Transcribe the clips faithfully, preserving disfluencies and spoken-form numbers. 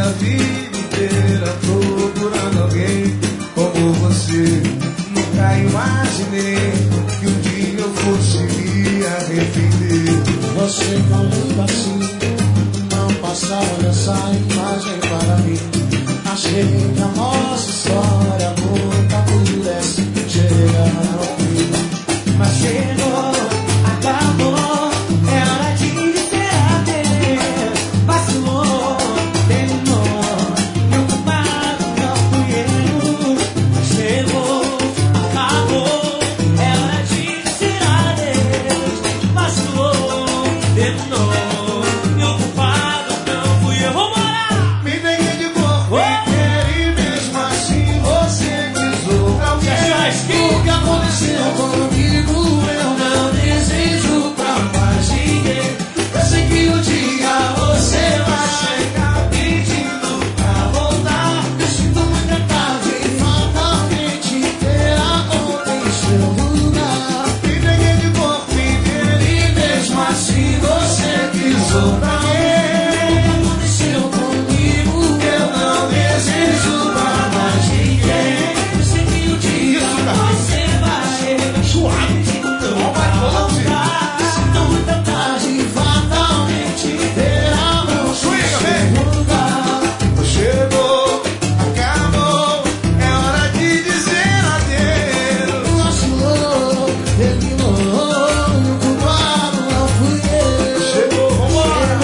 minha vida inteira procurando alguém como você. Nunca imaginei que um dia eu fosse me arrepender. Você falando assim, não passava essa imagem para mim. Achei que a nossa história nunca pudesse chegar ao fim. Mas chegou, acabou, é hora de dizer adeus. Vacilou, terminou, e o culpado não fui eu. Mas chegou, acabou, é hora de dizer adeus. Vacilou, terminou, e o culpado não fui eu. Vambora! Me peguei de corpo inteiro e mesmo assim você quis outra alguém. O que aconteceu comigo eu não desejo pra mais ninguém. Eu sei que um dia você vai chegar pedindo pra voltar. Eu sinto muita tarde e fatalmente terá ontem seu lugar. Me peguei de corpo inteiro E mesmo assim você quis outra alguém. O que aconteceu comigo eu não desejo pra mais ninguém. Eu sei que um dia você vai chegar pedindo pra voltar. Eu sinto muita tarde e fatalmente terá seu lugar. chegou, acabou, é hora de dizer adeus. Vacilou, terminou, e o culpado não fui eu. Chegou, vambora.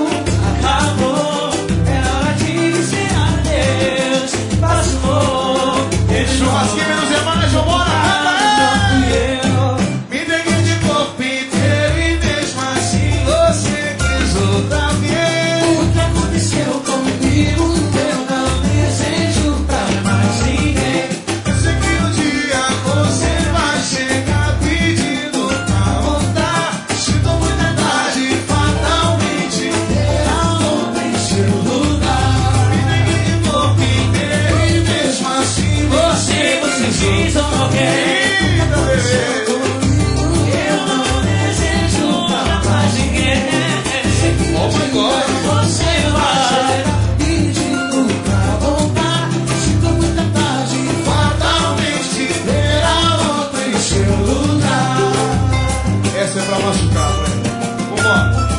Acabou, é hora de dizer adeus. Vacilou, Churrasquinho menos é mais, vambora. não fui eu. Me peguei de corpo inteiro e mesmo assim você quis outra alguém. O que aconteceu comigo eu não desejo pra mais ninguém. Eu sei que um dia você vai chegar pedindo pra voltar. Sinto muita tarde e fatalmente terá ontem seu lugar. Me peguei de corpo inteiro E mesmo assim você, você diz alguém. Eita, bebê. Eu não desejo pra mais ninguém. Oh my God. Você vai pedindo pra voltar. Sinto muita tarde e fatalmente terá ontem seu lugar. Essa é pra machucar, moleque. Vambora.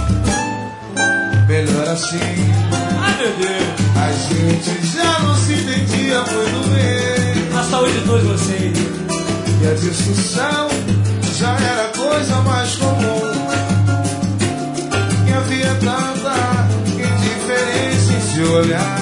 Melhor assim, Ai meu Deus. a gente já não se entendia, foi no meio. A saúde de todos vocês. E a discussão já era coisa mais comum. E havia tanta indiferença em se olhar,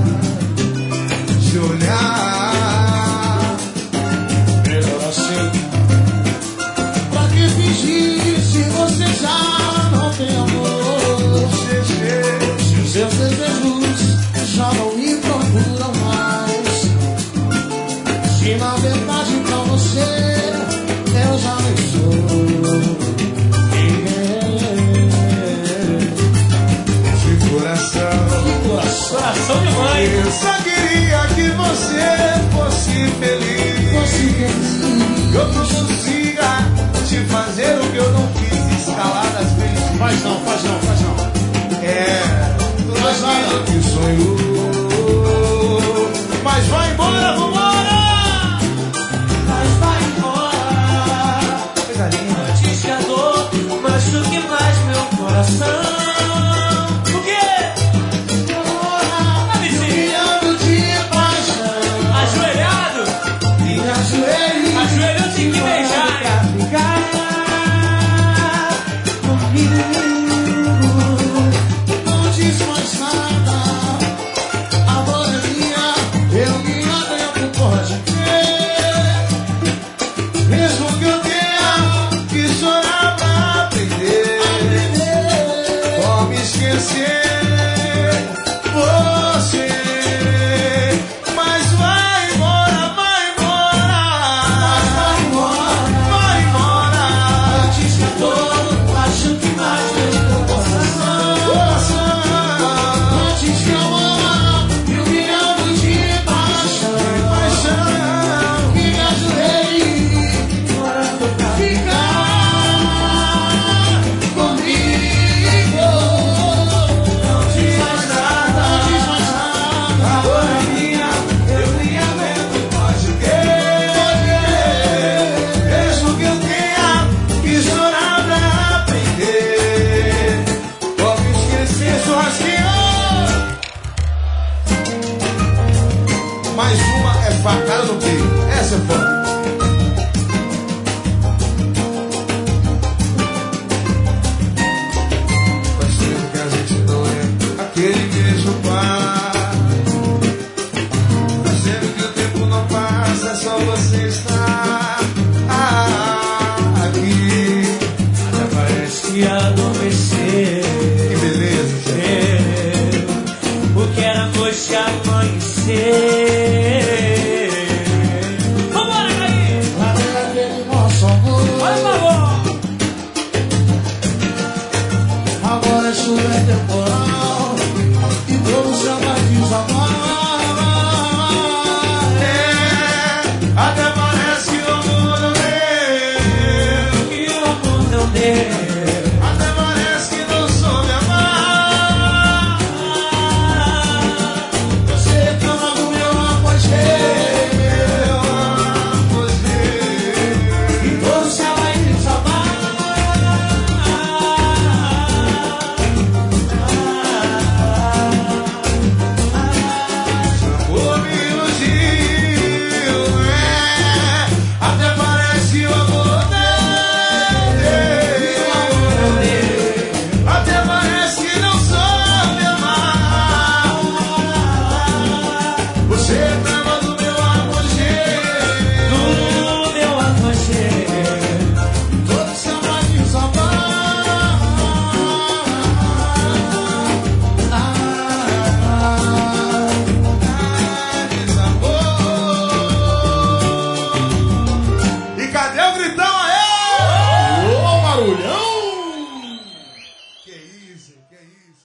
se olhar. Melhor assim. Pra que fingir se você já não tem amor? Se os seus desejos já não me procuram mais. Se na verdade pra você eu já não sou ninguém. De coração, Coração de mãe. eu só queria que você fosse feliz. Fosse feliz. Eu não consiga te fazer o que eu não quis, escalar das vezes. Faz não, faz não, faz não. É, tudo aquilo que sonhou. Mas vai embora, vambora! Mas vai embora. Coisa linda. Antes que a dor machuque mais meu coração. O quê? Tá me desviando de paixão. Ajoelhado? E ajoelhe. Ajoelhou, tem que beijar. Pra ficar comigo. Não diz mais nada. depois que amanhecer.